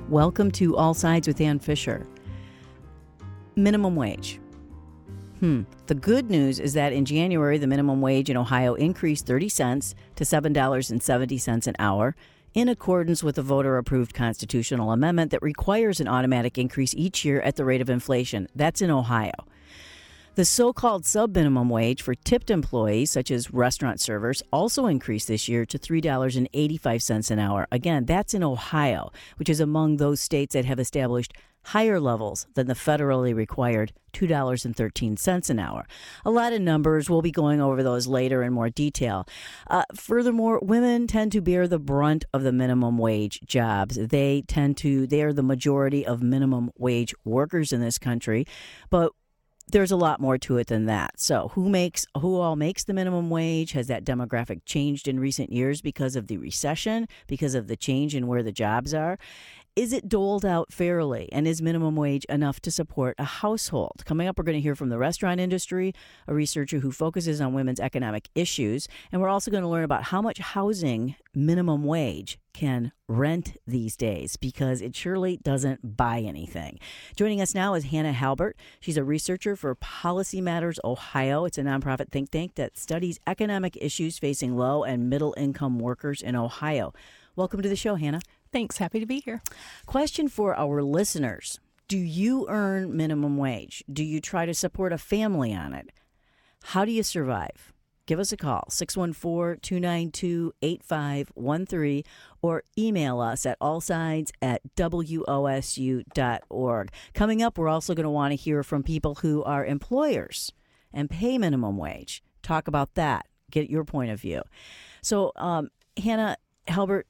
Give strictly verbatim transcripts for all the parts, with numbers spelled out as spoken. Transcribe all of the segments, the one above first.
Welcome to All Sides with Ann Fisher. Minimum wage. Hmm. The good news is that in January, the minimum wage in Ohio increased thirty cents to seven dollars and seventy cents an hour in accordance with a voter-approved constitutional amendment that requires an automatic increase each year at the rate of inflation. That's in Ohio. The so-called sub-minimum wage for tipped employees, such as restaurant servers, also increased this year to three dollars and eighty-five cents an hour. Again, that's in Ohio, which is among those states that have established higher levels than the federally required two dollars and thirteen cents an hour. A lot of numbers. We'll be going over those later in more detail. Uh, furthermore, women tend to bear the brunt of the minimum wage jobs. They tend to, they are the majority of minimum wage workers in this country. But there's a lot more to it than that. So who makes, who all makes the minimum wage? Has that demographic changed in recent years because of the recession, because of the change in where the jobs are? Is it doled out fairly? And is minimum wage enough to support a household? Coming up, we're going to hear from the restaurant industry, a researcher who focuses on women's economic issues. And we're also going to learn about how much housing minimum wage can rent these days, because it surely doesn't buy anything. Joining us now is Hannah Halbert. She's a researcher for Policy Matters Ohio. It's a nonprofit think tank that studies economic issues facing low and middle income workers in Ohio. Welcome to the show, Hannah. Thanks. Happy to be here. Question for our listeners. Do you earn minimum wage? Do you try to support a family on it? How do you survive? Give us a call, six one four, two nine two, eight five one three, or email us at allsides at W O S U dot org. Coming up, we're also going to want to hear from people who are employers and pay minimum wage. Talk about that. Get your point of view. So, um, Hannah Halbert,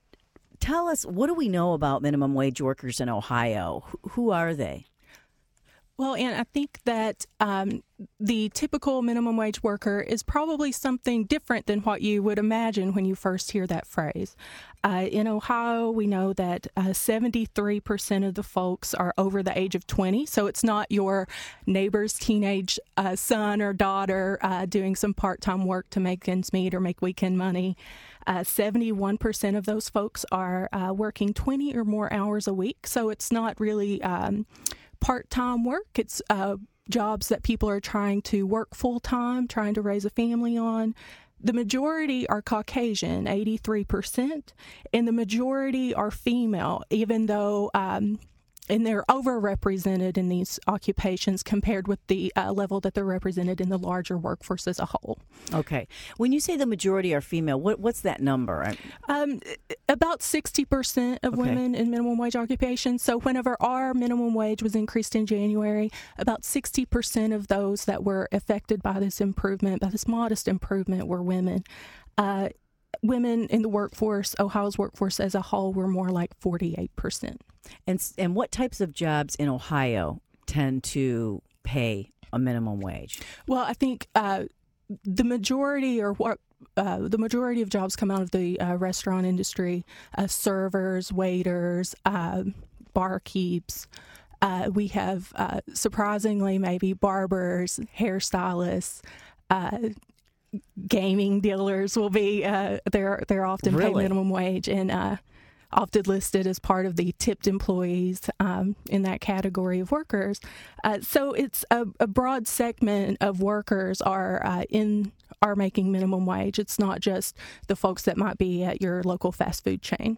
tell us, what do we know about minimum wage workers in Ohio? Who, who are they? Well, and I think that um, the typical minimum wage worker is probably something different than what you would imagine when you first hear that phrase. Uh, in Ohio, we know that uh, seventy-three percent of the folks are over the age of twenty, so it's not your neighbor's teenage uh, son or daughter uh, doing some part-time work to make ends meet or make weekend money. Uh, seventy-one percent of those folks are uh, working twenty or more hours a week, so it's not really Um, part-time work. It's uh, jobs that people are trying to work full-time, trying to raise a family on. The majority are Caucasian, eighty-three percent, and the majority are female, even though, um, and they're overrepresented in these occupations compared with the uh, level that they're represented in the larger workforce as a whole. Okay. When you say the majority are female, what what's that number? Um, about sixty percent of Okay. women in minimum wage occupations. So whenever our minimum wage was increased in January, about sixty percent of those that were affected by this improvement, by this modest improvement, were women. Uh, women in the workforce, Ohio's workforce as a whole, were more like forty-eight percent. And and what types of jobs in Ohio tend to pay a minimum wage? Well, I think uh, the majority or what uh, the majority of jobs come out of the uh, restaurant industry: uh, servers, waiters, uh, barkeeps. Uh, we have uh, surprisingly maybe barbers, hairstylists. Uh, gaming dealers will be uh, they're they're often Really? paid minimum wage and uh, often listed as part of the tipped employees um, in that category of workers. Uh, so it's a, a broad segment of workers are uh, in are making minimum wage. It's not just the folks that might be at your local fast food chain.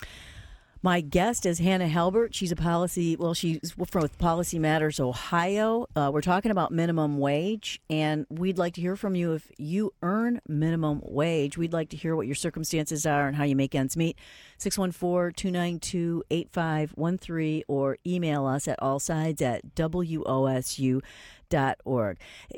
My guest is Hannah Halbert. She's a policy, well, she's from Policy Matters Ohio. Uh, we're talking about minimum wage, and we'd like to hear from you if you earn minimum wage. We'd like to hear what your circumstances are and how you make ends meet. six one four, two nine two, eight five one three, or email us at allsides at W O S U dot org.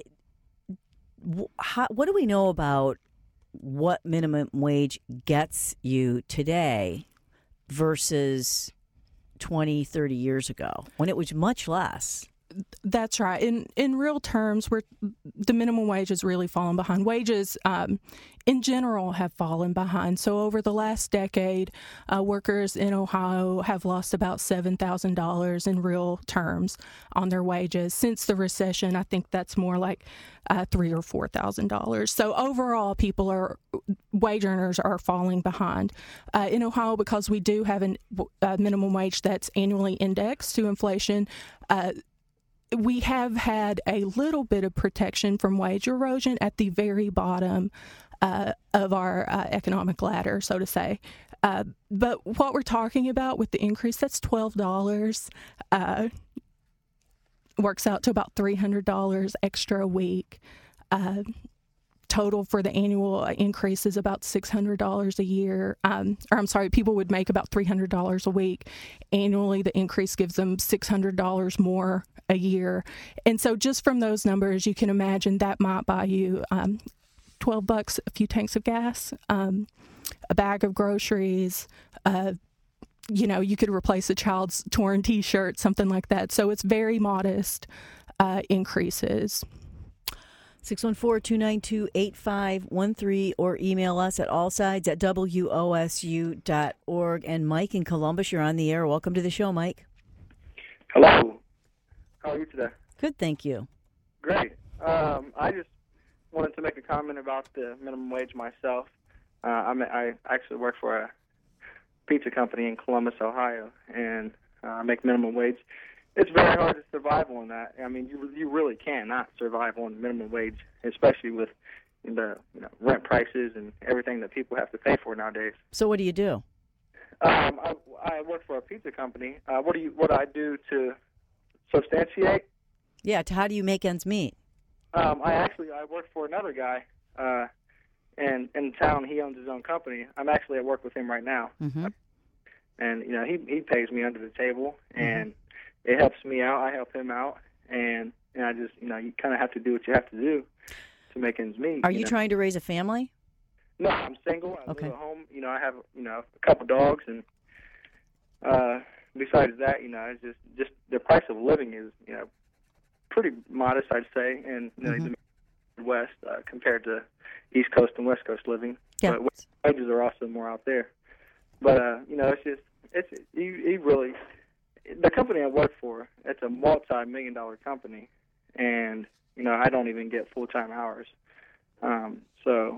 How, what do we know about what minimum wage gets you today versus twenty, thirty years ago, when it was much less? That's right. In in real terms, we're, the minimum wage has really fallen behind. Wages, um, in general, have fallen behind. So over the last decade, uh, workers in Ohio have lost about seven thousand dollars in real terms on their wages. Since the recession, I think that's more like uh, three thousand or four thousand dollars. So overall, people are, wage earners are falling behind. Uh, in Ohio, because we do have an, a minimum wage that's annually indexed to inflation, uh, we have had a little bit of protection from wage erosion at the very bottom uh, of our uh, economic ladder, so to say. Uh, but what we're talking about with the increase, that's twelve dollars, uh, works out to about three hundred dollars extra a week. Uh, total for the annual increase is about six hundred dollars a year. Um, or I'm sorry, people would make about three hundred dollars a week. Annually, the increase gives them six hundred dollars more a year. And so just from those numbers, you can imagine that might buy you um, twelve bucks, a few tanks of gas, um, a bag of groceries, uh, you know, you could replace a child's torn T-shirt, something like that. So it's very modest uh, increases. six one four, two nine two, eight five one three or email us at allsides at W O S U dot org. And Mike in Columbus, you're on the air. Welcome to the show, Mike. Hello. How are you today? Good, thank you. Great. Um, I just wanted to make a comment about the minimum wage myself. Uh, I'm, I actually work for a pizza company in Columbus, Ohio, and uh, I make minimum wage. It's very hard to survive on that. I mean, you you really cannot survive on minimum wage, especially with the you know rent prices and everything that people have to pay for nowadays. So what do you do? Um, I, I work for a pizza company. Uh, what do you what do I do to substantiate? Yeah, how do you make ends meet? Um, I actually I work for another guy, uh, and in town he owns his own company. I'm actually at work with him right now, mm-hmm. and you know he he pays me under the table, and mm-hmm. it helps me out. I help him out, and and I just you know you kind of have to do what you have to do to make ends meet. Are you, you know? trying to raise a family? No, I'm single. I okay. live at home. You know, I have you know a couple dogs, and uh, besides that, you know, it's just just the price of living is you know pretty modest, I'd say, in you know, mm-hmm. the Midwest uh, compared to East Coast and West Coast living. Yeah. But wages are also more out there. But uh, you know, it's just it's he, he really the company I work for. It's a multi-million dollar company, and you know I don't even get full-time hours. Um, so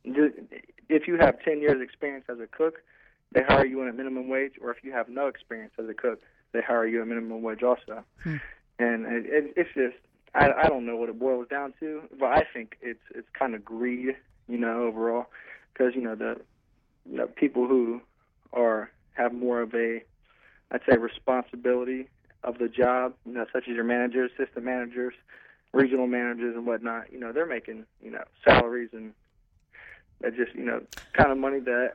if you have ten years experience as a cook, they hire you on a minimum wage, or if you have no experience as a cook, they hire you at minimum wage also. Hmm. And it, it, it's just, I, I don't know what it boils down to, but I think it's it's kind of greed, you know, overall, because you know the you know, people who are have more of a, I'd say, responsibility of the job, you know, such as your managers, assistant managers, regional managers, and whatnot. You know, they're making you know salaries and that just you know kind of money that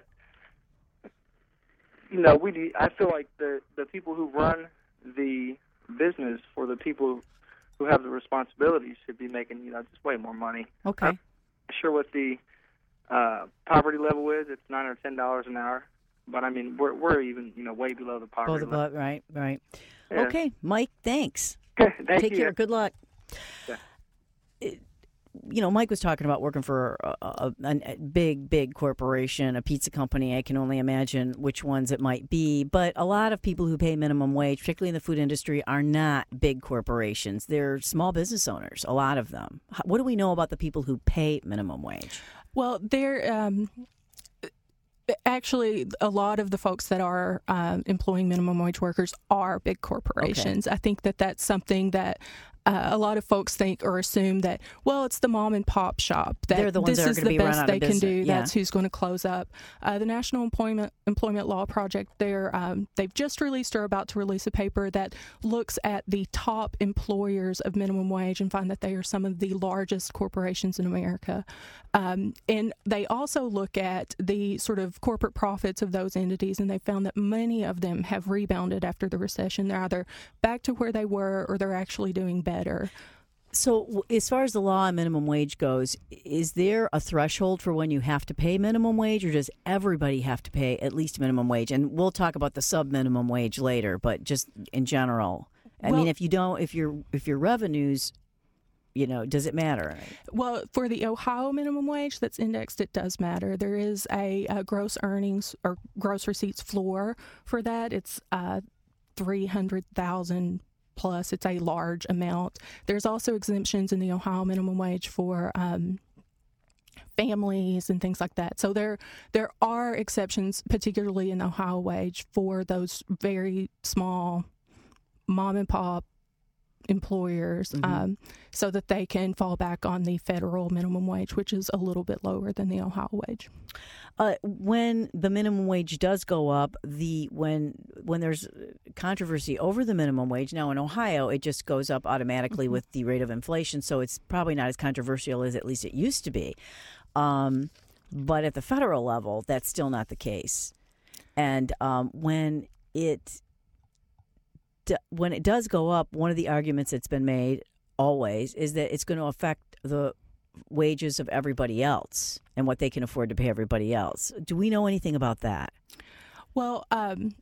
you know we. Need, I feel like the the people who run the business for the people who have the responsibilities should be making, you know, just way more money. Okay. I'm not sure what the uh, poverty level is. It's nine or ten dollars an hour, but I mean, we're we're even, you know, way below the poverty Both level. above, right, right. Yeah. Okay, Mike. Thanks. Okay, thank Take you. care. Good luck. Yeah. It, you know, Mike was talking about working for a, a, a big, big corporation, a pizza company. I can only imagine which ones it might be. But a lot of people who pay minimum wage, particularly in the food industry, are not big corporations. They're small business owners, a lot of them. What do we know about the people who pay minimum wage? Well, they're um, actually a lot of the folks that are um, employing minimum wage workers are big corporations. Okay. I think that that's something that Uh, a lot of folks think or assume that, well, it's the mom and pop shop. That They're the ones this that are is going to the be run best out they of can business. do. Yeah. That's who's going to close up. Uh, the National Employment Employment Law Project, they're um, they've just released or about to release a paper that looks at the top employers of minimum wage and find that they are some of the largest corporations in America. Um, and they also look at the sort of corporate profits of those entities, and they found that many of them have rebounded after the recession. They're either back to where they were or they're actually doing better. So as far as the law on minimum wage goes, is there a threshold for when you have to pay minimum wage, or does everybody have to pay at least minimum wage? And we'll talk about the sub-minimum wage later, but just in general, I well, mean, if you don't, if your if your revenues, you know, does it matter? Well, for the Ohio minimum wage that's indexed, it does matter. There is a, a gross earnings or gross receipts floor for that. It's uh, three hundred thousand plus. It's a large amount. There's also exemptions in the Ohio minimum wage for um, families and things like that. So there there are exceptions, particularly in the Ohio wage, for those very small mom and pop employers, mm-hmm. um, so that they can fall back on the federal minimum wage, which is a little bit lower than the Ohio wage. Uh, when the minimum wage does go up, the when when there's controversy over the minimum wage, now in Ohio it just goes up automatically mm-hmm. with the rate of inflation, so it's probably not as controversial as at least it used to be. Um, but at the federal level, that's still not the case. And um, when it when it does go up, one of the arguments that's been made always is that it's going to affect the wages of everybody else and what they can afford to pay everybody else. Do we know anything about that? Well, um,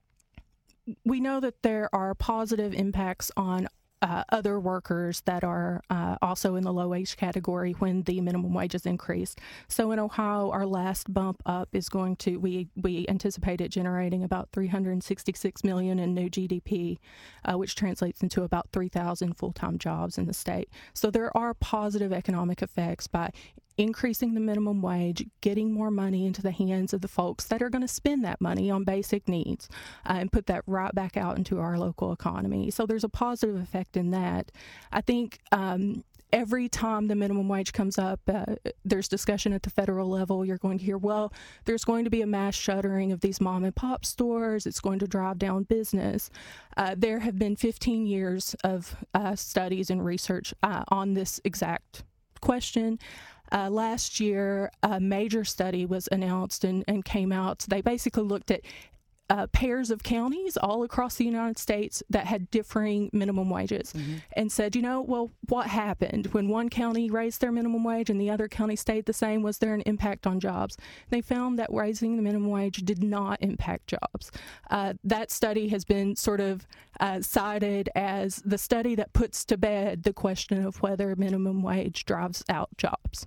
we know that there are positive impacts on Uh, other workers that are uh, also in the low wage category when the minimum wage is increased. So in Ohio, our last bump up is going to, we, we anticipate it generating about three hundred sixty-six million dollars in new G D P, uh, which translates into about three thousand full-time jobs in the state. So there are positive economic effects by increasing the minimum wage, getting more money into the hands of the folks that are going to spend that money on basic needs uh, and put that right back out into our local economy. So there's a positive effect in that. I think um, every time the minimum wage comes up, uh, there's discussion at the federal level. You're going to hear, well, there's going to be a mass shuttering of these mom and pop stores. It's going to drive down business. Uh, there have been fifteen years of uh, studies and research uh, on this exact question. Uh, last year, a major study was announced and, and came out. They basically looked at uh, pairs of counties all across the United States that had differing minimum wages mm-hmm. and said, you know, well, what happened when one county raised their minimum wage and the other county stayed the same? Was there an impact on jobs? They found that raising the minimum wage did not impact jobs. Uh, that study has been sort of uh, cited as the study that puts to bed the question of whether minimum wage drives out jobs.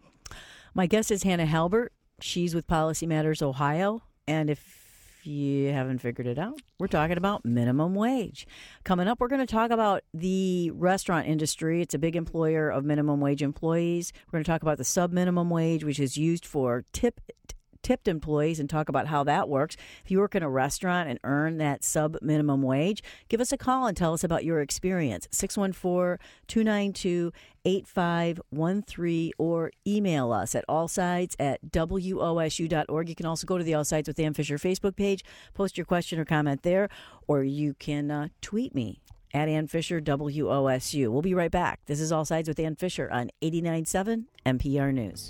My guest is Hannah Halbert. She's with Policy Matters Ohio. And if you haven't figured it out, we're talking about minimum wage. Coming up, we're going to talk about the restaurant industry. It's a big employer of minimum wage employees. We're going to talk about the sub-minimum wage, which is used for tip tipped employees, and talk about how that works. If you work in a restaurant and earn that sub-minimum wage, give us a call and tell us about your experience. six one four, two nine two, eight five one three or email us at allsides at W O S U dot org. You can also go to the All Sides with Ann Fisher Facebook page, post your question or comment there, or you can uh, tweet me at Ann Fisher W O S U. We'll be right back. This is All Sides with Ann Fisher on eighty-nine point seven N P R News.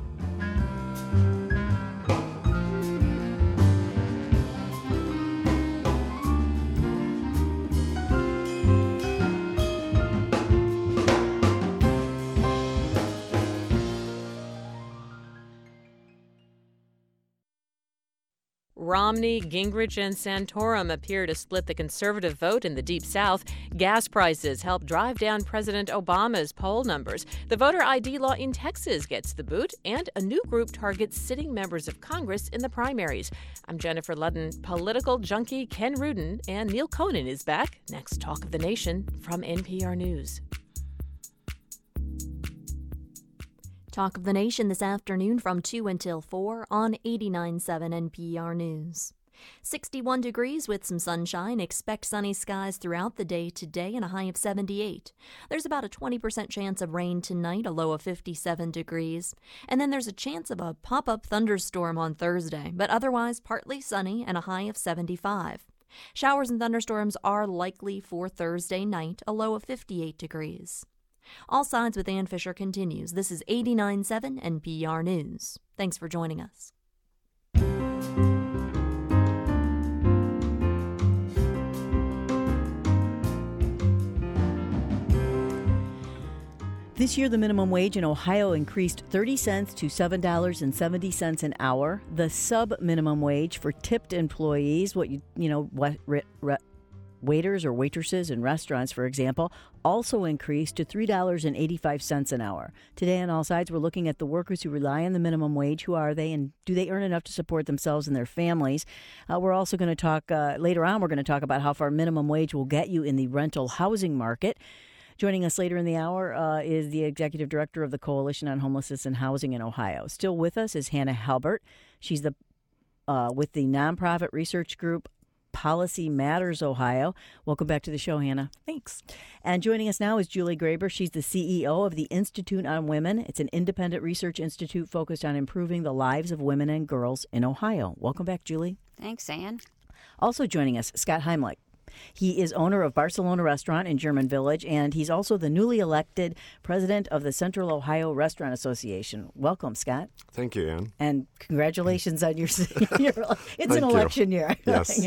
Romney, Gingrich, and Santorum appear to split the conservative vote in the Deep South. Gas prices help drive down President Obama's poll numbers. The voter I D law in Texas gets the boot, and a new group targets sitting members of Congress in the primaries. I'm Jennifer Ludden. Political junkie Ken Rudin and Neil Conan is back. Next, Talk of the Nation from N P R News. Talk of the Nation this afternoon from two until four on eighty-nine point seven N P R News. sixty-one degrees with some sunshine. Expect sunny skies throughout the day today and a high of seventy-eight. There's about a twenty percent chance of rain tonight, a low of fifty-seven degrees. And then there's a chance of a pop-up thunderstorm on Thursday, but otherwise partly sunny and a high of seventy-five. Showers and thunderstorms are likely for Thursday night, a low of fifty-eight degrees. All Sides with Ann Fisher continues. This is eighty-nine point seven N P R News. Thanks for joining us. This year, the minimum wage in Ohio increased thirty cents to seven dollars and seventy cents an hour. The sub-minimum wage for tipped employees, what you you know what re, re, waiters or waitresses in restaurants, for example, also increased to three dollars and eighty-five cents an hour. Today on All Sides, we're looking at the workers who rely on the minimum wage. Who are they, and do they earn enough to support themselves and their families? Uh, we're also going to talk, uh, later on, we're going to talk about how far minimum wage will get you in the rental housing market. Joining us later in the hour uh, is the executive director of the Coalition on Homelessness and Housing in Ohio. Still with us is Hannah Halbert. She's the uh, with the nonprofit research group Policy Matters Ohio. Welcome back to the show, Hannah. Thanks. And joining us now is Julie Graber. She's the C E O of the Institute on Women. It's an independent research institute focused on improving the lives of women and girls in Ohio. Welcome back, Julie. Thanks, Ann. Also joining us, Scott Heimlich. He is owner of Barcelona Restaurant in German Village, and he's also the newly elected president of the Central Ohio Restaurant Association. Welcome, Scott. Thank you, Ann. And congratulations on your, your it's Thank an election you. year. Yes.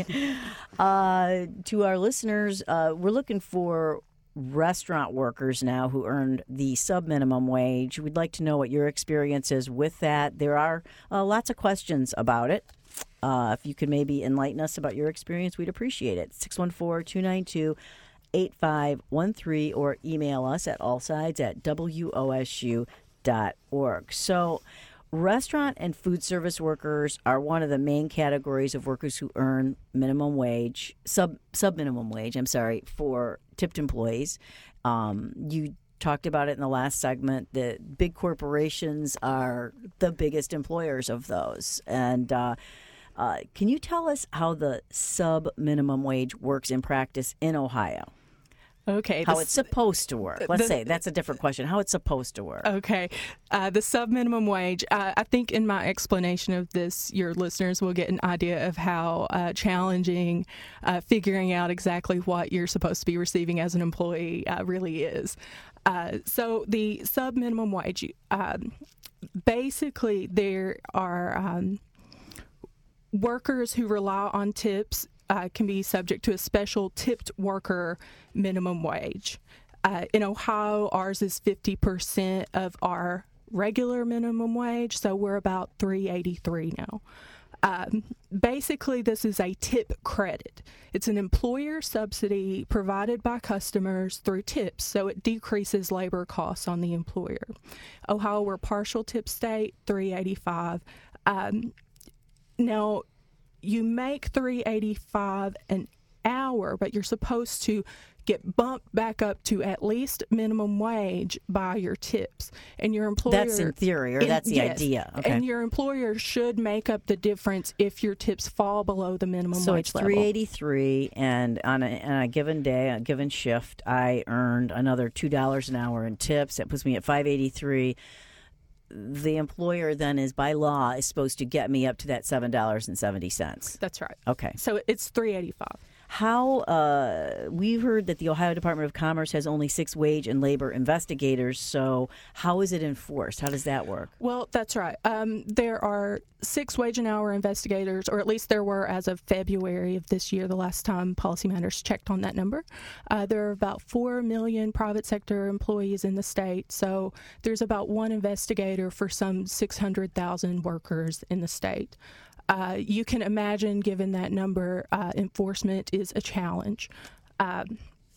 uh, to our listeners, uh, we're looking for restaurant workers now who earned the sub-minimum wage. We'd like to know what your experience is with that. There are uh, lots of questions about it. Uh, if you could maybe enlighten us about your experience, we'd appreciate it. six one four, two nine two, eight five one three or email us at allsides at w o s u dot org. So restaurant and food service workers are one of the main categories of workers who earn minimum wage, sub sub minimum wage, I'm sorry, for tipped employees. Um, you talked about it in the last segment that big corporations are the biggest employers of those. And uh, uh, can you tell us how the sub minimum wage works in practice in Ohio? Okay. How the, it's supposed to work. Let's the, say that's a different question. How it's supposed to work. Okay. Uh, the sub-minimum wage, uh, I think in my explanation of this, your listeners will get an idea of how uh, challenging uh, figuring out exactly what you're supposed to be receiving as an employee uh, really is. Uh, so the sub-minimum wage, um, basically there are um, workers who rely on tips Uh, can be subject to a special tipped worker minimum wage. Uh, in Ohio, ours is fifty percent of our regular minimum wage, so we're about three dollars and eighty-three cents now. Um, basically, this is a tip credit. It's an employer subsidy provided by customers through tips, so it decreases labor costs on the employer. Ohio, we're partial tip state, three dollars and eighty-five cents. Um, now, you make three dollars and eighty-five cents an hour, but you're supposed to get bumped back up to at least minimum wage by your tips. And your employer... That's in theory, or and, that's the yes, idea. Okay. And your employer should make up the difference if your tips fall below the minimum so wage it's level. three dollars and eighty-three cents, and on a, on a given day, a given shift, I earned another two dollars an hour in tips. That puts me at five dollars and eighty-three cents. The employer then is, by law, is supposed to get me up to that seven dollars and seventy cents. That's right. Okay. So it's three dollars and eighty-five cents. How, uh, we've heard that the Ohio Department of Commerce has only six wage and labor investigators, so how is it enforced? How does that work? Well, that's right. Um, there are six wage and hour investigators, or at least there were as of February of this year, the last time Policy Matters checked on that number. Uh, there are about four million private sector employees in the state, so there's about one investigator for some six hundred thousand workers in the state. Uh, you can imagine, given that number, uh, enforcement is a challenge. Um,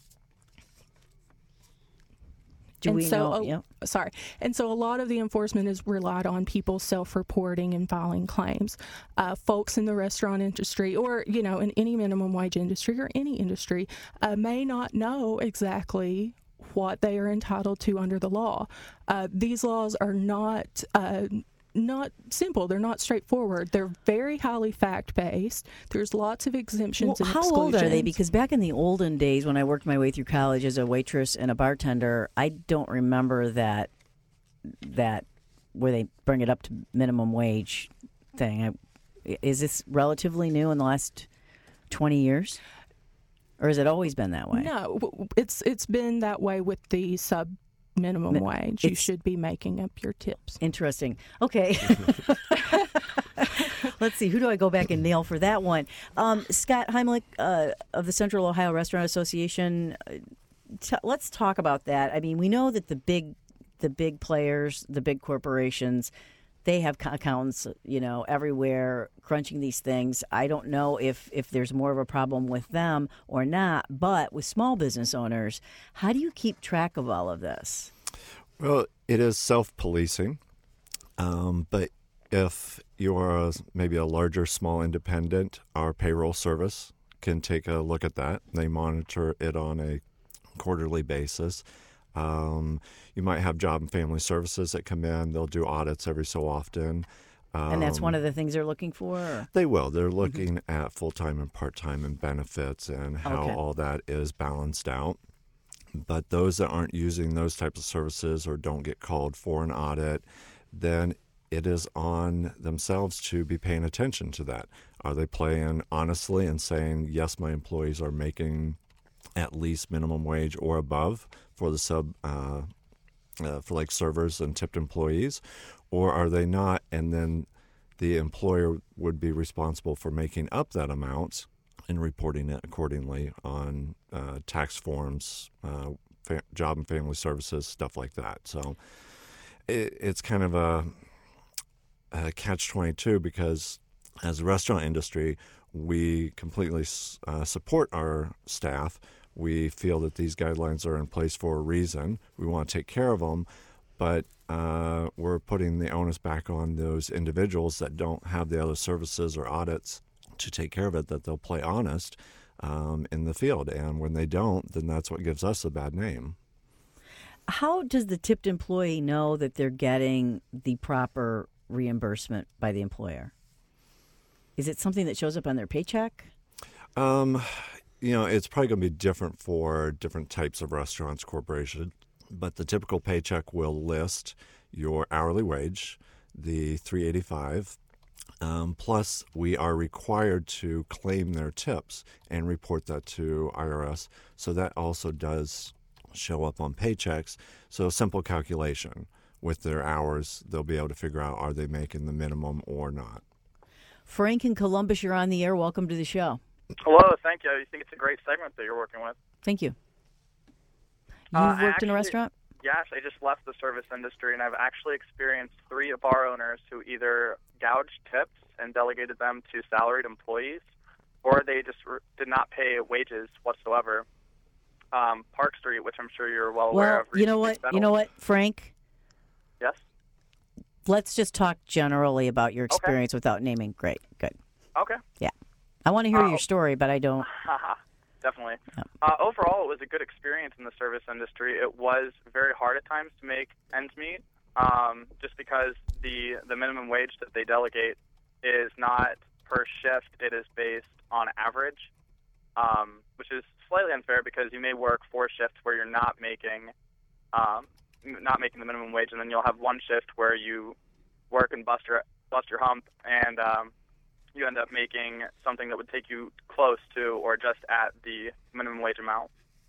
Do and we so, know? oh, Yep. Sorry. And so a lot of the enforcement is relied on people self-reporting and filing claims. Uh, folks in the restaurant industry, or, you know, in any minimum wage industry or any industry, uh, may not know exactly what they are entitled to under the law. Uh, these laws are not... Uh, not simple. They're not straightforward. They're very highly fact-based. There's lots of exemptions Well, and how exclusions. old are they? Because back in the olden days, when I worked my way through college as a waitress and a bartender, I don't remember that that where they bring it up to minimum wage thing. I, is this relatively new in the last twenty years, or has it always been that way? No, it's it's been that way with the sub minimum wage. You should be making up your tips. Interesting. Okay. Let's see. Who do I go back and nail for that one? Um, Scott Heimlich uh, of the Central Ohio Restaurant Association. Uh, t- let's talk about that. I mean, we know that the big, the big players, the big corporations, they have co- accountants, you know, everywhere crunching these things. I don't know if, if there's more of a problem with them or not, but with small business owners, how do you keep track of all of this? Well, it is self-policing, um, but if you're a, maybe a larger, small independent, our payroll service can take a look at that. They monitor it on a quarterly basis. Um, you might have Job and Family Services that come in. They'll do audits every so often. Um, And that's one of the things they're looking for? Or? They will. They're looking mm-hmm. at full-time and part-time and benefits and how okay. all that is balanced out. But those that aren't using those types of services or don't get called for an audit, then it is on themselves to be paying attention to that. Are they playing honestly and saying, yes, my employees are making at least minimum wage or above for the sub, uh, uh, for like servers and tipped employees, or are they not? And then the employer would be responsible for making up that amount and reporting it accordingly on uh, tax forms, uh, fa- Job and Family Services, stuff like that. So it, it's kind of a, a catch twenty-two because as a restaurant industry, we completely uh, support our staff. We feel that these guidelines are in place for a reason. We want to take care of them, but uh, we're putting the onus back on those individuals that don't have the other services or audits to take care of it, that they'll play honest um, in the field. And when they don't, then that's what gives us a bad name. How does the tipped employee know that they're getting the proper reimbursement by the employer? Is it something that shows up on their paycheck? Um, you know, it's probably going to be different for different types of restaurants, corporations, but the typical paycheck will list your hourly wage, the three eighty-five, um, plus we are required to claim their tips and report that to I R S. So that also does show up on paychecks. So simple calculation with their hours, they'll be able to figure out are they making the minimum or not. Frank in Columbus, you're on the air. Welcome to the show. Hello, thank you. I think it's a great segment that you're working with. Thank you. You've Uh, worked actually, in a restaurant? Yes, I just left the service industry, and I've actually experienced three bar owners who either gouged tips and delegated them to salaried employees, or they just re- did not pay wages whatsoever. Um, Park Street, which I'm sure you're well, aware Well, of. you know what? settled. You know what, Frank? Yes? Let's just talk generally about your experience okay. without naming. Great, good. Okay. Yeah. I want to hear uh, your story, but I don't. Definitely. Yep. Uh, overall, it was a good experience in the service industry. It was very hard at times to make ends meet, um, just because the the minimum wage that they delegate is not per shift. It is based on average, um, which is slightly unfair because you may work four shifts where you're not making um, not making the minimum wage, and then you'll have one shift where you work and bust your bust your hump, and um, you end up making something that would take you close to or just at the minimum wage amount.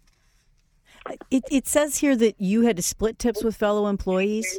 It, it says here that you had to split tips with fellow employees.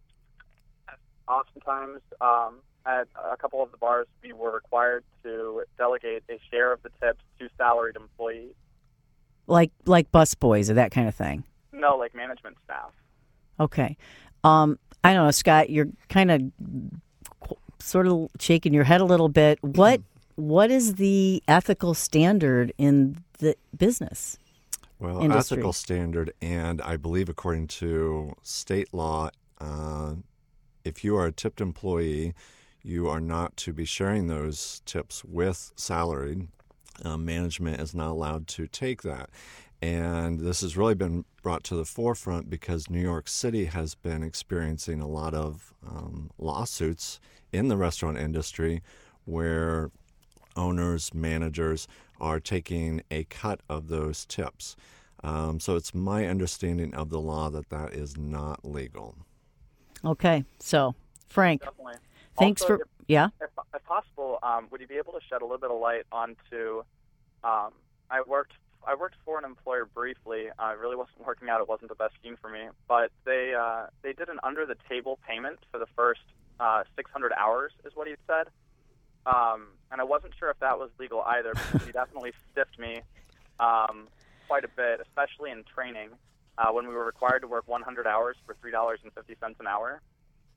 Oftentimes, um, at a couple of the bars, we were required to delegate a share of the tips to salaried employees. Like like busboys or that kind of thing? No, like management staff. Okay. Um, I don't know, Scott, you're kind of sort of shaking your head a little bit. What What is the ethical standard in the business Well, industry? Ethical standard, and I believe according to state law, uh, if you are a tipped employee, you are not to be sharing those tips with salaried. Uh, management is not allowed to take that. And this has really been brought to the forefront because New York City has been experiencing a lot of um, lawsuits in the restaurant industry where owners, managers are taking a cut of those tips. Um, so it's my understanding of the law that that is not legal. Okay. So, Frank, Definitely. thanks Also, for, if, yeah? If, if possible, um, would you be able to shed a little bit of light onto, um, I worked I worked for an employer briefly. Uh, it really wasn't working out. It wasn't the best scheme for me. But they uh, they did an under-the-table payment for the first uh, six hundred hours, is what he said. Um, and I wasn't sure if that was legal either, because he definitely stiffed me um, quite a bit, especially in training, uh, when we were required to work one hundred hours for three dollars and fifty cents an hour.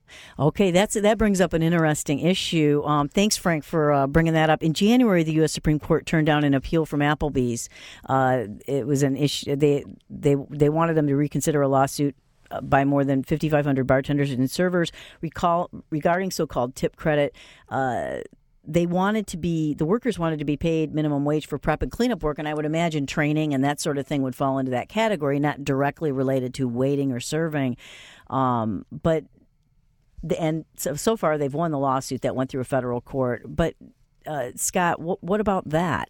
Okay, that's that brings up an interesting issue. Um, thanks, Frank, for uh, bringing that up. In January, the U S Supreme Court turned down an appeal from Applebee's. Uh, it was an issue. They they they wanted them to reconsider a lawsuit by more than fifty-five hundred bartenders and servers recall regarding so-called tip credit. Uh, they wanted to be the workers wanted to be paid minimum wage for prep and cleanup work, and I would imagine training and that sort of thing would fall into that category, not directly related to waiting or serving, um, but. The, and so, so far, they've won the lawsuit that went through a federal court. But, uh, Scott, what, what about that?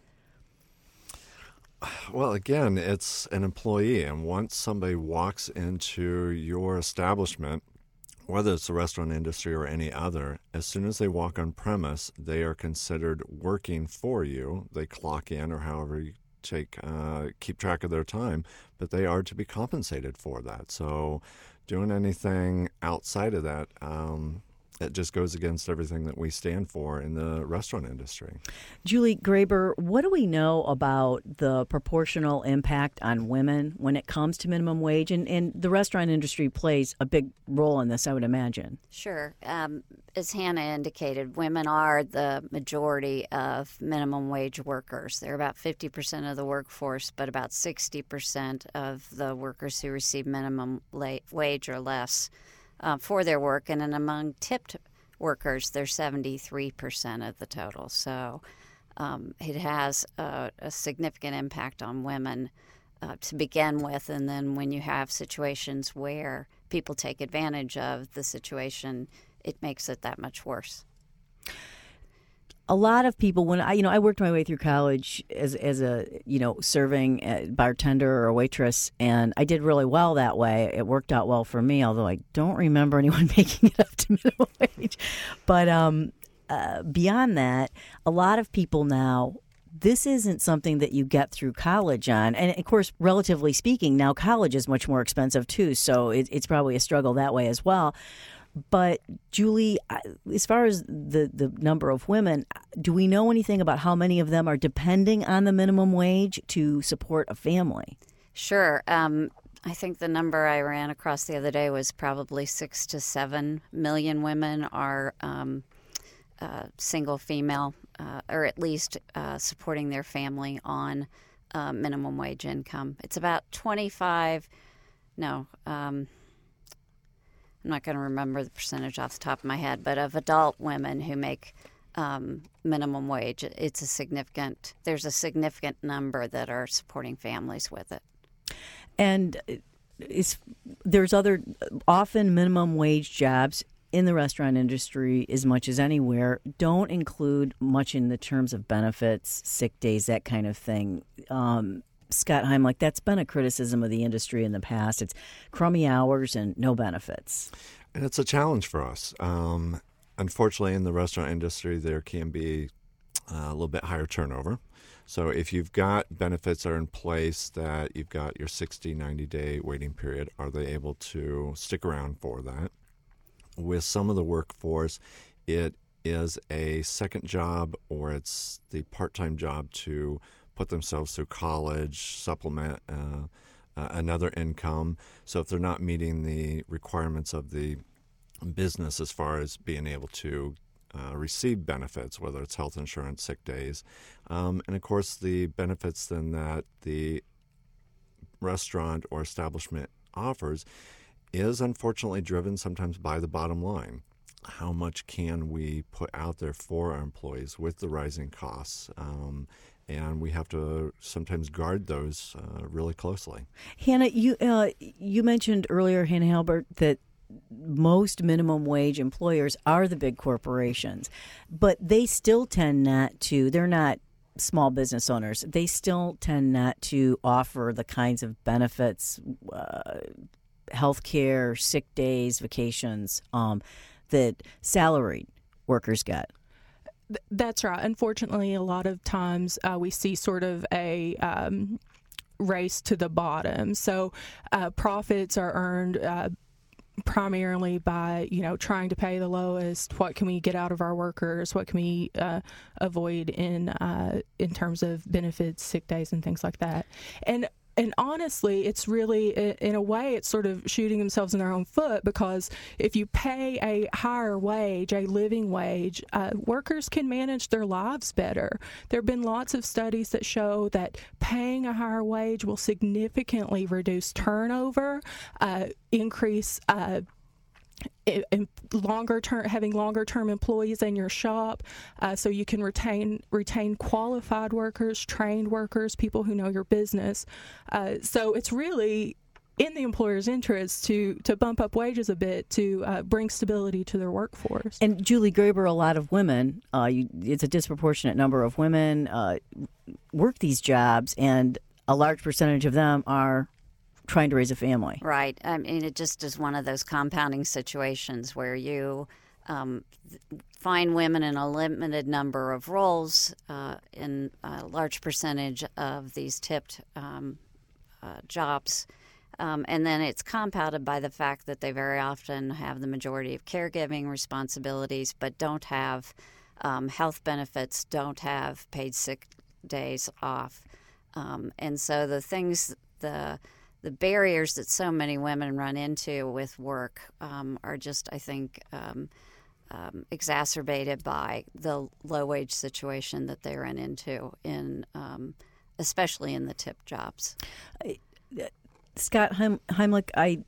Well, again, it's an employee. And once somebody walks into your establishment, whether it's the restaurant industry or any other, as soon as they walk on premise, they are considered working for you. They clock in or however you take uh, keep track of their time, but they are to be compensated for that. So doing anything outside of that, um, it just goes against everything that we stand for in the restaurant industry. Julie Graber, what do we know about the proportional impact on women when it comes to minimum wage? And, and the restaurant industry plays a big role in this, I would imagine. Sure. Um, as Hannah indicated, women are the majority of minimum wage workers. They're about fifty percent of the workforce, but about sixty percent of the workers who receive minimum la- wage or less Uh, for their work, and then among tipped workers, they're seventy-three percent of the total. So um, it has a, a significant impact on women uh, to begin with, and then when you have situations where people take advantage of the situation, it makes it that much worse. A lot of people, when I, you know, I worked my way through college as as a, you know, serving a bartender or a waitress, and I did really well that way. It worked out well for me, although I don't remember anyone making it up to minimum wage. But um, uh, beyond that, a lot of people now, this isn't something that you get through college on. And, of course, relatively speaking, now college is much more expensive, too, so it, it's probably a struggle that way as well. But, Julie, as far as the, the number of women, do we know anything about how many of them are depending on the minimum wage to support a family? Sure. Um, I think the number I ran across the other day was probably six to seven million women are um, uh, single female, uh, or at least uh, supporting their family on uh, minimum wage income. It's about twenty-five, no, um I'm not going to remember the percentage off the top of my head, but of adult women who make um, minimum wage, it's a significant, there's a significant number that are supporting families with it. And it's, there's other, often minimum wage jobs in the restaurant industry, as much as anywhere, don't include much in the terms of benefits, sick days, that kind of thing. Um, Scott Heimlich, that's been a criticism of the industry in the past. It's crummy hours and no benefits. And it's a challenge for us. Um, unfortunately, in the restaurant industry, there can be uh, a little bit higher turnover. So if you've got benefits that are in place, that you've got your sixty, ninety-day waiting period, are they able to stick around for that? With some of the workforce, it is a second job or it's the part-time job to put themselves through college, supplement uh, uh, another income. So if they're not meeting the requirements of the business as far as being able to uh, receive benefits, whether it's health insurance, sick days, um, and of course the benefits then that the restaurant or establishment offers is unfortunately driven sometimes by the bottom line. How much can we put out there for our employees with the rising costs? Um, And we have to sometimes guard those uh, really closely. Hannah, you uh, you mentioned earlier, Hannah Halbert, that most minimum wage employers are the big corporations, but they still tend not to, they're not small business owners. They still tend not to offer the kinds of benefits, uh, health care, sick days, vacations, um, that salaried workers get. That's right. Unfortunately, a lot of times uh, we see sort of a um, race to the bottom. So uh, profits are earned uh, primarily by, you know, trying to pay the lowest. What can we get out of our workers? What can we uh, avoid in uh, in terms of benefits, sick days, and things like that? And and honestly, it's really, in a way, it's sort of shooting themselves in their own foot, because if you pay a higher wage, a living wage, uh, workers can manage their lives better. There have been lots of studies that show that paying a higher wage will significantly reduce turnover, uh, increase uh, in longer term, having longer term employees in your shop, uh, so you can retain retain qualified workers, trained workers, people who know your business. Uh, so it's really in the employer's interest to to bump up wages a bit to uh, bring stability to their workforce. And Julie Graber, a lot of women, uh, you, it's a disproportionate number of women uh, work these jobs, and a large percentage of them are trying to raise a family. Right. I mean, it just is one of those compounding situations where you um, find women in a limited number of roles uh, in a large percentage of these tipped um, uh, jobs. Um, and then it's compounded by the fact that they very often have the majority of caregiving responsibilities, but don't have um, health benefits, don't have paid sick days off. Um, and so the things, the The barriers that so many women run into with work um, are just, I think, um, um, exacerbated by the low-wage situation that they run into, in, um, especially in the tip jobs. Scott Heim- Heimlich, I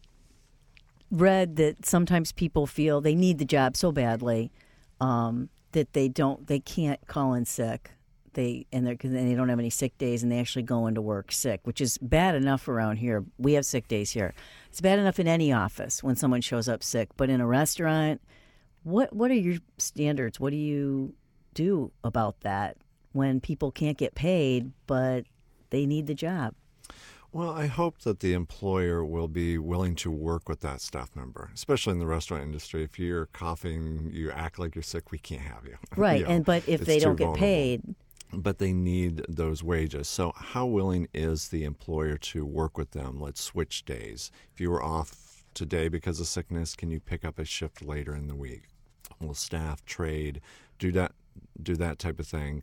read that sometimes people feel they need the job so badly um, that they don't, they can't call in sick. They and, they're, and they don't have any sick days, and they actually go into work sick, which is bad enough around here. We have sick days here. It's bad enough in any office when someone shows up sick, but in a restaurant, what what are your standards? What do you do about that when people can't get paid, but they need the job? Well, I hope that the employer will be willing to work with that staff member, especially in the restaurant industry. If you're coughing, you act like you're sick, we can't have you. Right, you know, and but if they don't get vulnerable. paid, but they need those wages. So how willing is the employer to work with them? Let's switch days. If you were off today because of sickness, can you pick up a shift later in the week? Will staff trade, do that, do that type of thing?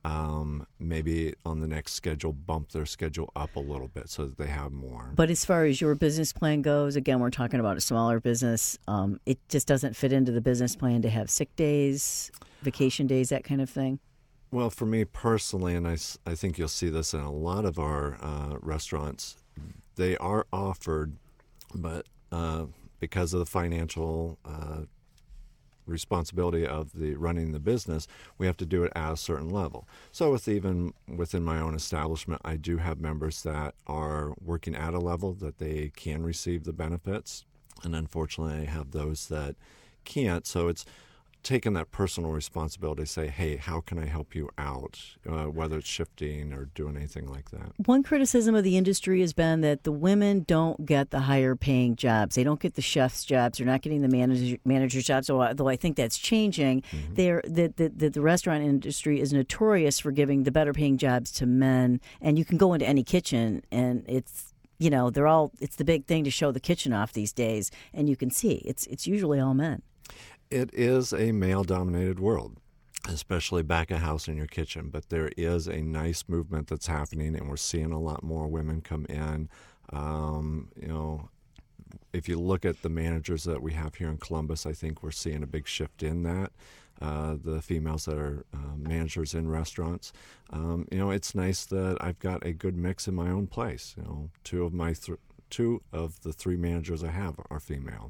Um, maybe on the next schedule, bump their schedule up a little bit so that they have more. But as far as your business plan goes, again, we're talking about a smaller business. Um, it just doesn't fit into the business plan to have sick days, vacation days, that kind of thing. Well, for me personally, and I, I think you'll see this in a lot of our uh, restaurants, they are offered, but uh, because of the financial uh, responsibility of the running the business, we have to do it at a certain level. So with even within my own establishment, I do have members that are working at a level that they can receive the benefits, and unfortunately I have those that can't. So it's taking that personal responsibility to say, hey, how can I help you out, uh, whether it's shifting or doing anything like that. One criticism of the industry has been that the women don't get the higher paying jobs. They don't get the chef's jobs. They're not getting the manager, manager's jobs, although I think that's changing. Mm-hmm. They're, the, the, the, the restaurant industry is notorious for giving the better paying jobs to men, and you can go into any kitchen and it's, you know, they're all, it's the big thing to show the kitchen off these days, and you can see it's it's usually all men. It is a male-dominated world, especially back of house in your kitchen. But there is a nice movement that's happening, and we're seeing a lot more women come in. Um, you know, if you look at the managers that we have here in Columbus, I think we're seeing a big shift in that. Uh, the females that are uh, managers in restaurants. Um, you know, it's nice that I've got a good mix in my own place. You know, two of my th- two of the three managers I have are female.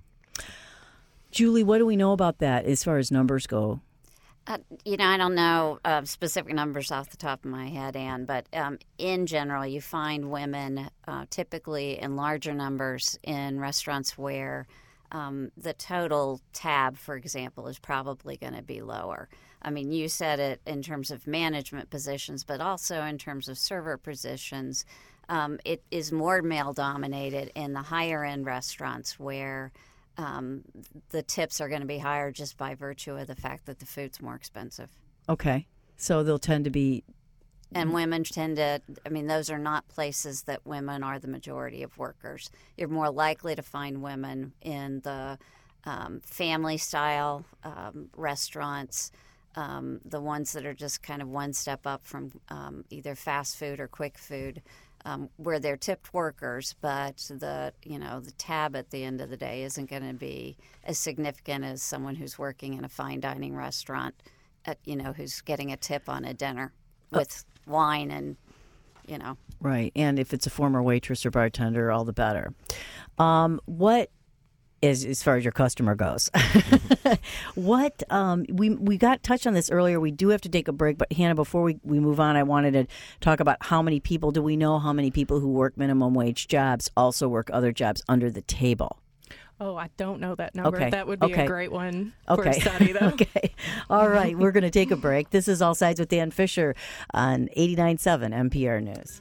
Julie, what do we know about that as far as numbers go? Uh, you know, I don't know uh, specific numbers off the top of my head, Ann, but um, in general, you find women uh, typically in larger numbers in restaurants where um, the total tab, for example, is probably going to be lower. I mean, you said it in terms of management positions, but also in terms of server positions. Um, it is more male-dominated in the higher-end restaurants where Um, the tips are going to be higher just by virtue of the fact that the food's more expensive. Okay. So they'll tend to be... And women tend to, I mean, those are not places that women are the majority of workers. You're more likely to find women in the um, family-style um, restaurants, um, the ones that are just kind of one step up from um, either fast food or quick food. um, where they're tipped workers, but the you know the tab at the end of the day isn't going to be as significant as someone who's working in a fine dining restaurant, at, you know, who's getting a tip on a dinner with oh. wine and, you know. Right, and if it's a former waitress or bartender, all the better. Um, what is, as far as your customer goes, what um, we we got touched on this earlier. We do have to take a break, but Hannah, before we, we move on, I wanted to talk about how many people do we know? How many people who work minimum wage jobs also work other jobs under the table? Oh, I don't know that number. Okay. That would be okay. a great one okay. for a study, though. okay. All right. We're going to take a break. This is All Sides with Dan Fisher on eighty-nine point seven N P R News.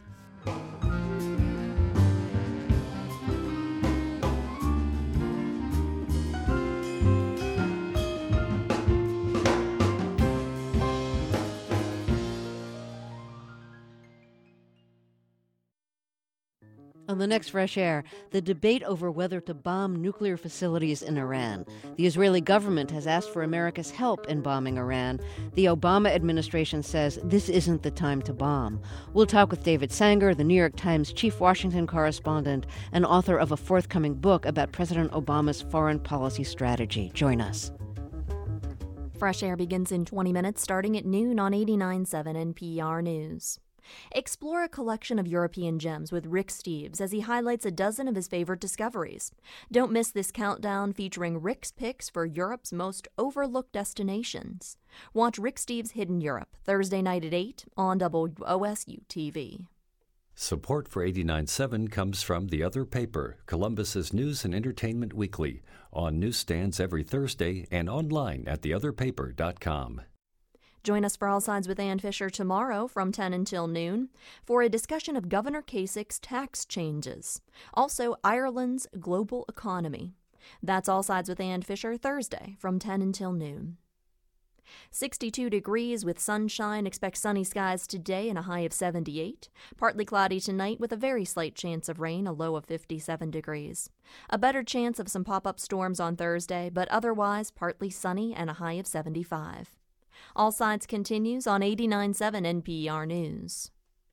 On the next Fresh Air, the debate over whether to bomb nuclear facilities in Iran. The Israeli government has asked for America's help in bombing Iran. The Obama administration says this isn't the time to bomb. We'll talk with David Sanger, the New York Times chief Washington correspondent and author of a forthcoming book about President Obama's foreign policy strategy. Join us. Fresh Air begins in twenty minutes, starting at noon on eighty-nine point seven N P R News. Explore a collection of European gems with Rick Steves as he highlights a dozen of his favorite discoveries. Don't miss this countdown featuring Rick's picks for Europe's most overlooked destinations. Watch Rick Steves' Hidden Europe, Thursday night at eight on W O S U T V. Support for eighty-nine point seven comes from The Other Paper, Columbus's news and entertainment weekly, on newsstands every Thursday and online at the other paper dot com. Join us for All Sides with Ann Fisher tomorrow from ten until noon for a discussion of Governor Kasich's tax changes. Also, Ireland's global economy. That's All Sides with Ann Fisher Thursday from ten until noon. sixty-two degrees with sunshine. Expect sunny skies today and a high of seventy-eight. Partly cloudy tonight with a very slight chance of rain, a low of fifty-seven degrees. A better chance of some pop-up storms on Thursday, but otherwise partly sunny and a high of seventy-five. All Sides continues on eighty-nine point seven N P R News.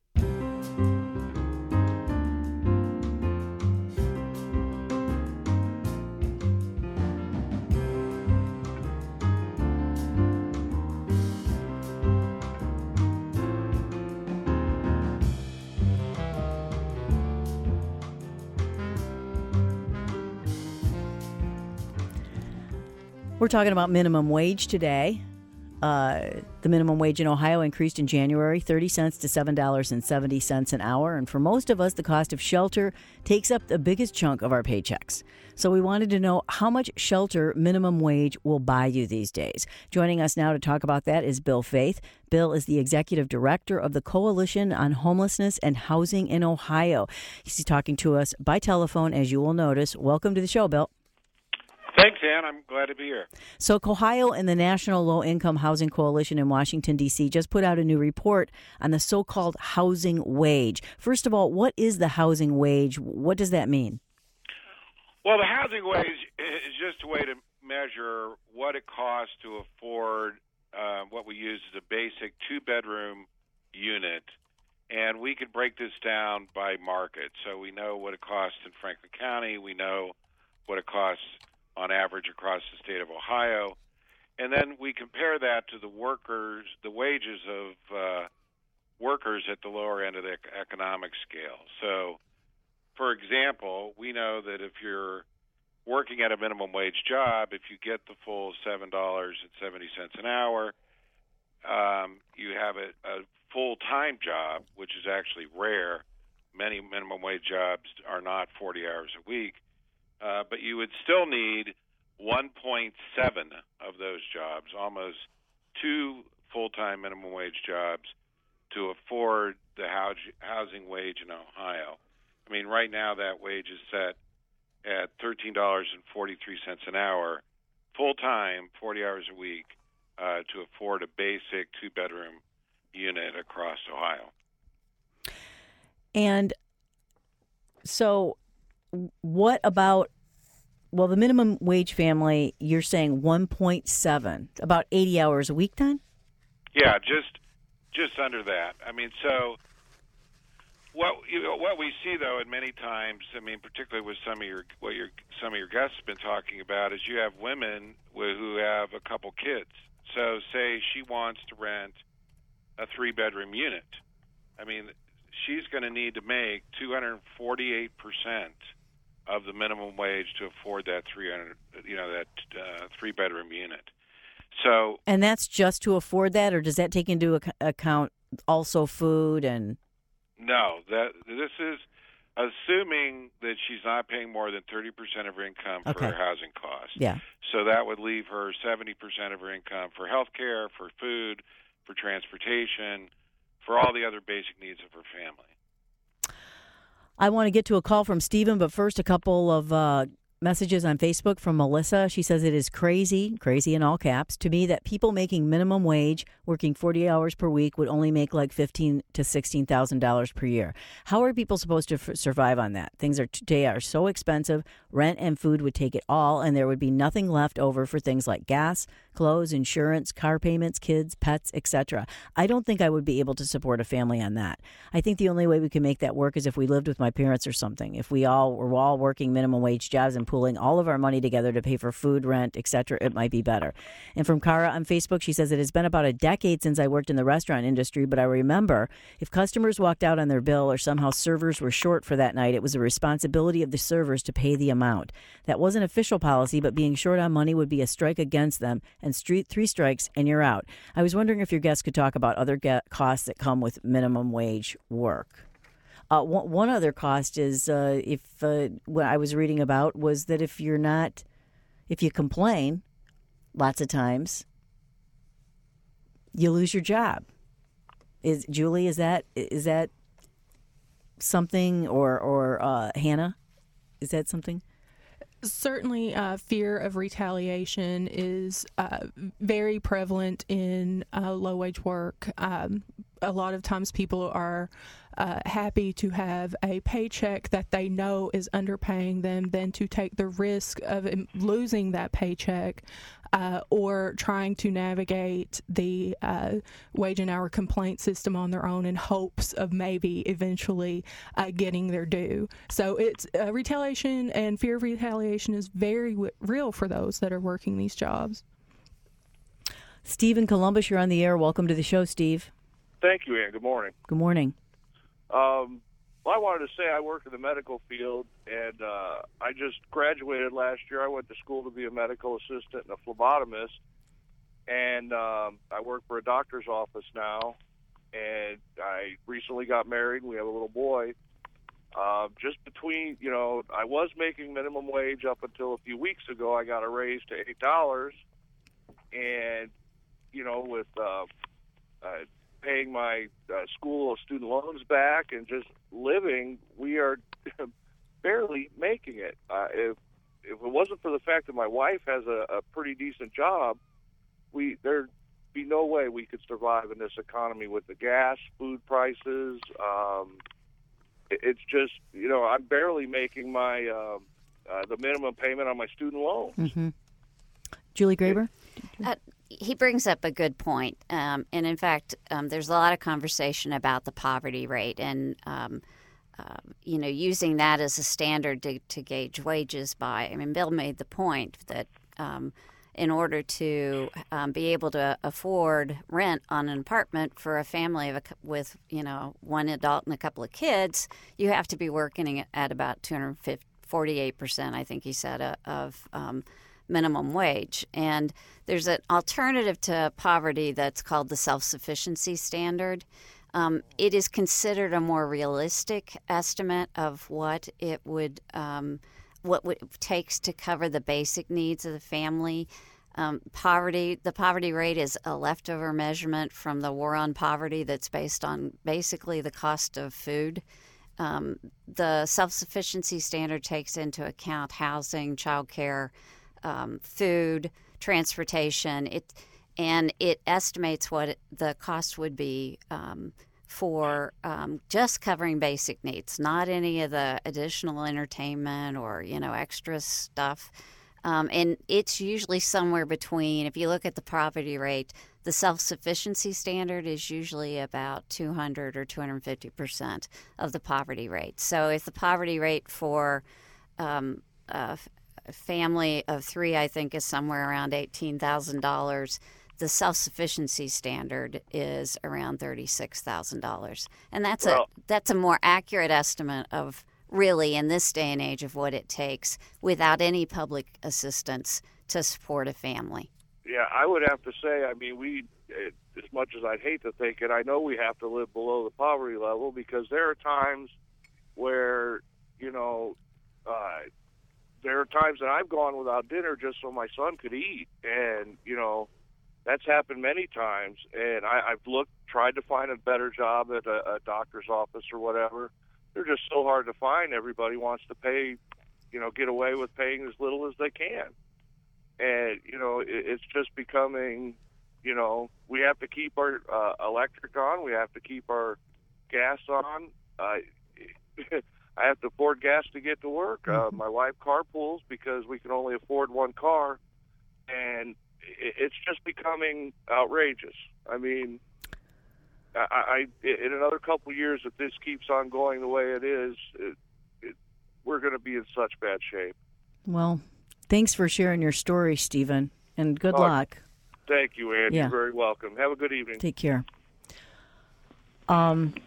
We're talking about minimum wage today. Uh, the minimum wage in Ohio increased in January thirty cents to seven dollars and seventy cents an hour. And for most of us, the cost of shelter takes up the biggest chunk of our paychecks. So we wanted to know how much shelter minimum wage will buy you these days. Joining us now to talk about that is Bill Faith. Bill is the executive director of the Coalition on Homelessness and Housing in Ohio. He's talking to us by telephone, as you will notice. Welcome to the show, Bill. Thanks, Ann. I'm glad to be here. So Ohio and the National Low-Income Housing Coalition in Washington, D C just put out a new report on the so-called housing wage. First of all, what is the housing wage? What does that mean? Well, the housing wage is just a way to measure what it costs to afford uh, what we use as a basic two-bedroom unit. And we could break this down by market. So we know what it costs in Franklin County. We know what it costs on average across the state of Ohio, and then we compare that to the workers, the wages of uh, workers at the lower end of the economic scale. So, for example, we know that if you're working at a minimum wage job, if you get the full seven dollars and seventy cents an hour, um, you have a, a full-time job, which is actually rare. Many minimum wage jobs are not forty hours a week. Uh, but you would still need one point seven of those jobs, almost two full-time minimum wage jobs, to afford the housing wage in Ohio. I mean, right now that wage is set at thirteen dollars and forty-three cents an hour, full-time, forty hours a week, uh, to afford a basic two-bedroom unit across Ohio. And so what about, well, the minimum wage family, you're saying one point seven, about eighty hours a week then? Yeah, just just under that. I mean, so what you know, what we see though, and many times, I mean, particularly with some of your what your some of your guests have been talking about, is you have women with, who have a couple kids. So, say she wants to rent a three-bedroom unit. I mean, she's going to need to make two hundred forty-eight percent of the minimum wage to afford that three hundred, you know, that uh, three-bedroom unit. So, and that's just to afford that, or does that take into ac- account also food and? No, that this is assuming that she's not paying more than thirty percent of her income for Okay. her housing costs. Yeah. So that would leave her seventy percent of her income for health care, for food, for transportation, for all the other basic needs of her family. I want to get to a call from Stephen, but first a couple of uh, messages on Facebook from Melissa. She says it is crazy, crazy in all caps, to me that people making minimum wage, working forty hours per week, would only make like fifteen thousand to sixteen thousand dollars per year. How are people supposed to f- survive on that? Things are today are so expensive. Rent and food would take it all, and there would be nothing left over for things like gas, clothes, insurance, car payments, kids, pets, et cetera. I don't think I would be able to support a family on that. I think the only way we can make that work is if we lived with my parents or something. If we all were all working minimum wage jobs and pooling all of our money together to pay for food, rent, et cetera, it might be better. And from Cara on Facebook, she says, it has been about a decade since I worked in the restaurant industry, but I remember if customers walked out on their bill or somehow servers were short for that night, it was the responsibility of the servers to pay the amount. That wasn't official policy, but being short on money would be a strike against them, and street, three strikes and you're out. I was wondering if your guests could talk about other get costs that come with minimum wage work. Uh, one, one other cost is uh, if uh, what I was reading about was that if you're not, if you complain, lots of times you lose your job. Is Julie? Is that is that something, or or uh, Hannah? Is that something? Certainly, uh, fear of retaliation is uh, very prevalent in uh, low-wage work. Um, a lot of times people are uh, happy to have a paycheck that they know is underpaying them than to take the risk of losing that paycheck uh, or trying to navigate the uh, wage and hour complaint system on their own in hopes of maybe eventually uh, getting their due. So it's uh, retaliation and fear of retaliation is very w- real for those that are working these jobs. Steve in Columbus, you're on the air. Welcome to the show, Steve. Thank you, Ann. Good morning. Good morning. Um, well, I wanted to say I work in the medical field, and uh, I just graduated last year. I went to school to be a medical assistant and a phlebotomist, and um, I work for a doctor's office now, and I recently got married, and we have a little boy. Uh, just between, you know, I was making minimum wage up until a few weeks ago. I got a raise to eight dollars, and, you know, with uh, uh, paying my uh, school student loans back and just living, we are barely making it. Uh, if if it wasn't for the fact that my wife has a, a pretty decent job, we there'd be no way we could survive in this economy with the gas, food prices. Um, it, it's just, you know, I'm barely making my uh, uh, the minimum payment on my student loans. Mm-hmm. Julie Graber? Uh, he brings up a good point. Um, and in fact, um, there's a lot of conversation about the poverty rate and, um, uh, you know, using that as a standard to, to gauge wages by. I mean, Bill made the point that um, in order to um, be able to afford rent on an apartment for a family of a, with, you know, one adult and a couple of kids, you have to be working at about two hundred forty-eight percent, I think he said, uh, of um minimum wage. And there's an alternative to poverty that's called the self-sufficiency standard. Um, it is considered a more realistic estimate of what it would um, what it takes to cover the basic needs of the family. Um, poverty, the poverty rate is a leftover measurement from the War on Poverty that's based on basically the cost of food. Um, the self-sufficiency standard takes into account housing, childcare, Um, food, transportation, it, and it estimates what it, the cost would be um, for um, just covering basic needs, not any of the additional entertainment or, you know, extra stuff. Um, and it's usually somewhere between, if you look at the poverty rate, the self-sufficiency standard is usually about two hundred or two hundred fifty percent of the poverty rate. So if the poverty rate for um, a family of three, I think, is somewhere around eighteen thousand dollars, the self-sufficiency standard is around thirty-six thousand dollars. And that's well, a that's a more accurate estimate of really in this day and age of what it takes without any public assistance to support a family. Yeah, I would have to say, I mean, we, as much as I'd hate to think it, I know we have to live below the poverty level because there are times where, you know, uh, there are times that I've gone without dinner just so my son could eat. And, you know, that's happened many times. And I, I've looked, tried to find a better job at a, a doctor's office or whatever. They're just so hard to find. Everybody wants to pay, you know, get away with paying as little as they can. And, you know, it, it's just becoming, you know, we have to keep our uh, electric on. We have to keep our gas on. Uh, I have to afford gas to get to work. Uh, my wife carpools because we can only afford one car. And it, it's just becoming outrageous. I mean, I, I in another couple of years, if this keeps on going the way it is, it, it, we're going to be in such bad shape. Well, thanks for sharing your story, Stephen, and good oh, luck. Thank you, Ann. Yeah. You're very welcome. Have a good evening. Take care. Um,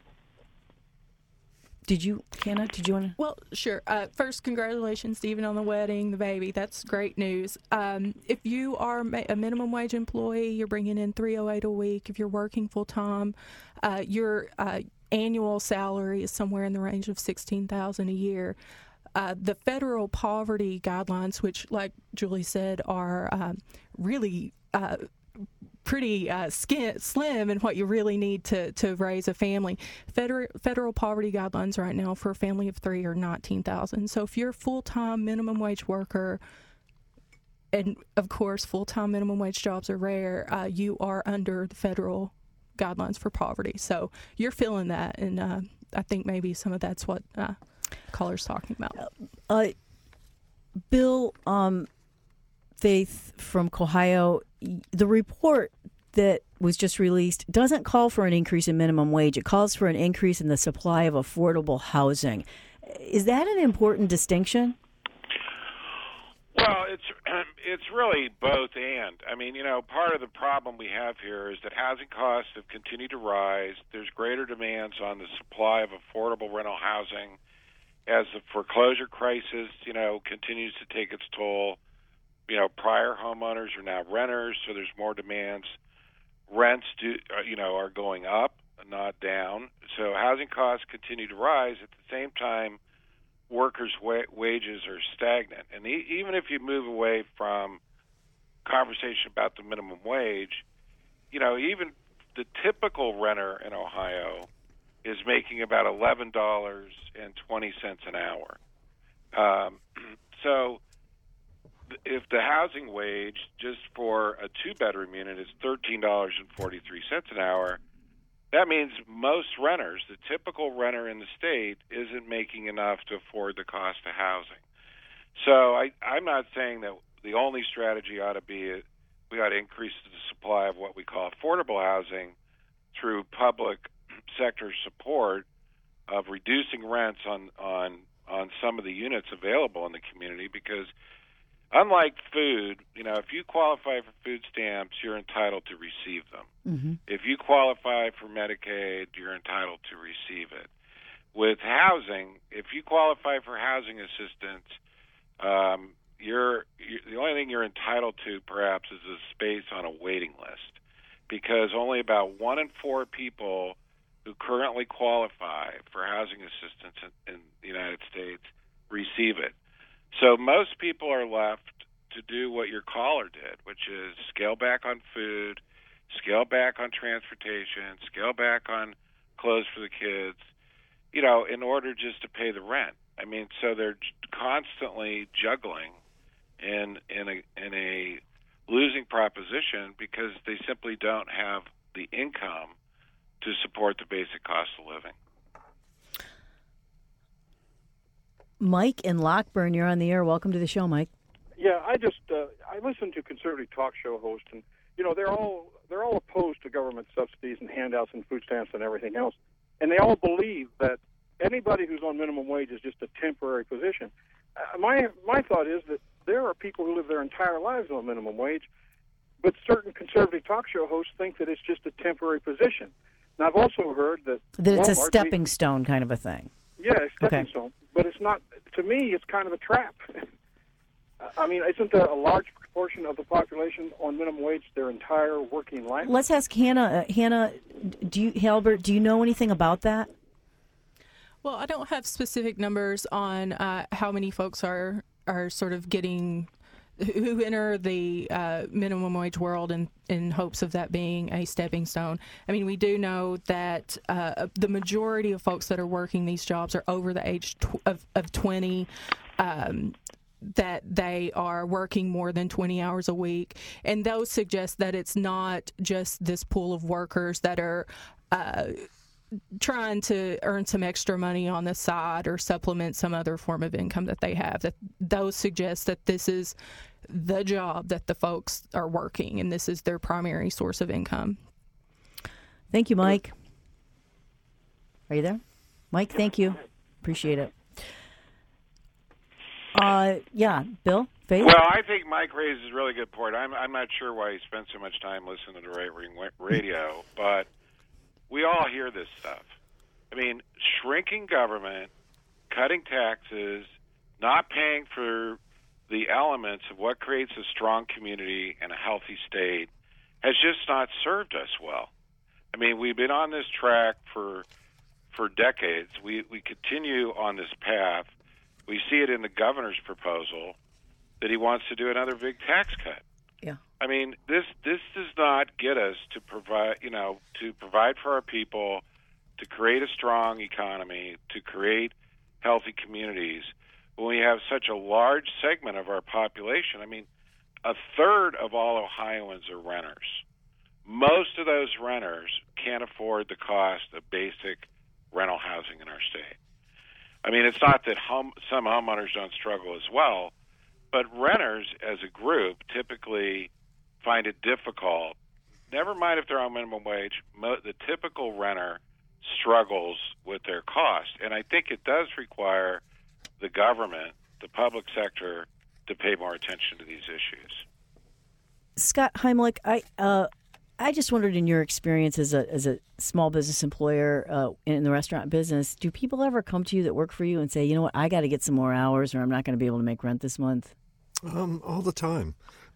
did you, Hannah, did you want to? Well, sure. Uh, first, congratulations, Stephen, on the wedding, the baby. That's great news. Um, if you are ma- a minimum wage employee, you're bringing in three oh eight a week. If you're working full-time, uh, your uh, annual salary is somewhere in the range of sixteen thousand dollars a year. Uh, the federal poverty guidelines, which, like Julie said, are uh, really uh, pretty uh, skin, slim in what you really need to, to raise a family. Federal, federal poverty guidelines right now for a family of three are nineteen thousand dollars. So if you're a full-time minimum wage worker, and of course full-time minimum wage jobs are rare, uh, you are under the federal guidelines for poverty. So you're feeling that, and uh, I think maybe some of that's what uh, caller's talking about. Uh, Bill, um, Faith from Ohio, the report that was just released doesn't call for an increase in minimum wage. It calls for an increase in the supply of affordable housing. Is that an important distinction? Well, it's it's really both and. I mean, you know, part of the problem we have here is that housing costs have continued to rise. There's greater demands on the supply of affordable rental housing as the foreclosure crisis, you know, continues to take its toll. You know, prior homeowners are now renters, so there's more demands. Rents, do, uh, you know, are going up, not down. So housing costs continue to rise. At the same time, workers' wa- wages are stagnant. And e- even if you move away from conversation about the minimum wage, you know, even the typical renter in Ohio is making about eleven dollars and twenty cents an hour. Um, so if the housing wage just for a two-bedroom unit is thirteen dollars and forty-three cents an hour, that means most renters, the typical renter in the state, isn't making enough to afford the cost of housing. So I, I'm not saying that the only strategy ought to be we ought to increase the supply of what we call affordable housing through public sector support of reducing rents on, on, on some of the units available in the community, because unlike food, you know, if you qualify for food stamps, you're entitled to receive them. Mm-hmm. If you qualify for Medicaid, you're entitled to receive it. With housing, if you qualify for housing assistance, um, you're, you're the only thing you're entitled to, perhaps, is a space on a waiting list, because only about one in four people who currently qualify for housing assistance in, in the United States receive it. So most people are left to do what your caller did, which is scale back on food, scale back on transportation, scale back on clothes for the kids, you know, in order just to pay the rent. I mean, so they're constantly juggling in in a in a losing proposition because they simply don't have the income to support the basic cost of living. Mike in Lockburn, you're on the air. Welcome to the show, Mike. Yeah, I just uh, I listen to conservative talk show hosts, and you know they're all they're all opposed to government subsidies and handouts and food stamps and everything else, and they all believe that anybody who's on minimum wage is just a temporary position. Uh, my my thought is that there are people who live their entire lives on minimum wage, but certain conservative talk show hosts think that it's just a temporary position. And I've also heard that that it's a Walmart, stepping stone kind of a thing. Yeah, a stepping Okay. stone, but it's not. To me, it's kind of a trap. I mean, isn't a large proportion of the population on minimum wage their entire working life? Let's ask Hannah. Uh, Hannah, do you, Halbert, do you know anything about that? Well, I don't have specific numbers on uh, how many folks are are sort of getting who enter the uh, minimum wage world in, in hopes of that being a stepping stone. I mean, we do know that uh, the majority of folks that are working these jobs are over the age tw- of, of twenty, um, that they are working more than twenty hours a week. And those suggest that it's not just this pool of workers that are uh, trying to earn some extra money on the side or supplement some other form of income that they have. That those suggest that this is the job that the folks are working, and this is their primary source of income. Thank you, Mike. Are you there? Mike, thank you. Appreciate it. Uh, yeah, Bill, Faith? Well, I think Mike raises a really good point. I'm I'm not sure why he spends so much time listening to right wing radio, but we all hear this stuff. I mean, shrinking government, cutting taxes, not paying for the elements of what creates a strong community and a healthy state has just not served us well. I mean, we've been on this track for for decades. We we continue on this path. We see it in the governor's proposal that he wants to do another big tax cut. Yeah. I mean, this this does not get us to provide, you know, to provide for our people, to create a strong economy, to create healthy communities. When we have such a large segment of our population, I mean, a third of all Ohioans are renters. Most of those renters can't afford the cost of basic rental housing in our state. I mean, it's not that home, some homeowners don't struggle as well, but renters as a group typically find it difficult. Never mind if they're on minimum wage, mo- the typical renter struggles with their cost. And I think it does require the government, the public sector, to pay more attention to these issues. Scott Heimlich, I uh, I just wondered, in your experience as a as a small business employer uh, in the restaurant business, do people ever come to you that work for you and say, you know what, I got to get some more hours, or I'm not going to be able to make rent this month? Um, all the time.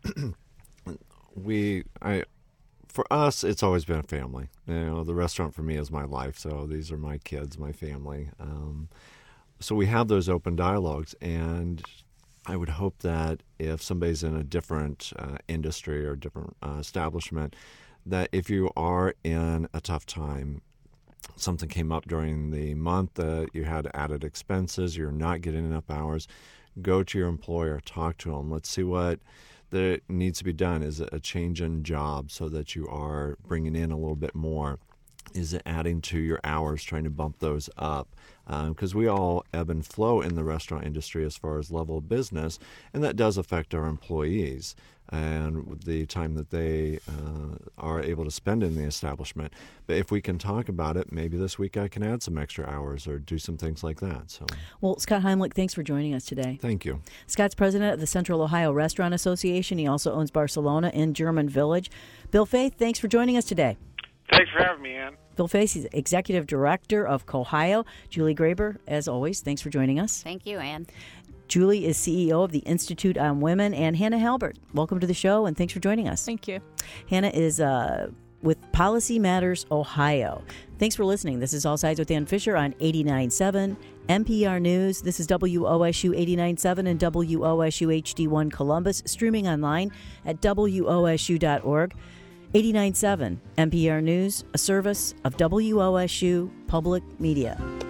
we, I, for us, it's always been a family. You know, the restaurant for me is my life. So these are my kids, my family. Um, so we have those open dialogues, and I would hope that if somebody's in a different uh, industry or different uh, establishment, that if you are in a tough time, something came up during the month that you had added expenses, you're not getting enough hours, go to your employer, talk to them. Let's see what that needs to be done. Is it a change in job so that you are bringing in a little bit more? Is it adding to your hours, trying to bump those up? Because um, we all ebb and flow in the restaurant industry as far as level of business, and that does affect our employees and the time that they uh, are able to spend in the establishment. But if we can talk about it, maybe this week I can add some extra hours or do some things like that. So, well, Scott Heimlich, thanks for joining us today. Thank you. Scott's president of the Central Ohio Restaurant Association. He also owns Barcelona and German Village. Bill Faith, thanks for joining us today. Thanks for having me, Ann. Bill Faith, he's executive director of Cohio. Julie Graber, as always, thanks for joining us. Thank you, Ann. Julie is C E O of the Institute on Women. And Hannah Halbert, welcome to the show, and thanks for joining us. Thank you. Hannah is uh, with Policy Matters Ohio. Thanks for listening. This is All Sides with Ann Fisher on eighty-nine point seven N P R News. This is W O S U eighty-nine point seven and W O S U H D one Columbus, streaming online at W O S U dot org. eighty-nine point seven N P R News, a service of W O S U Public Media.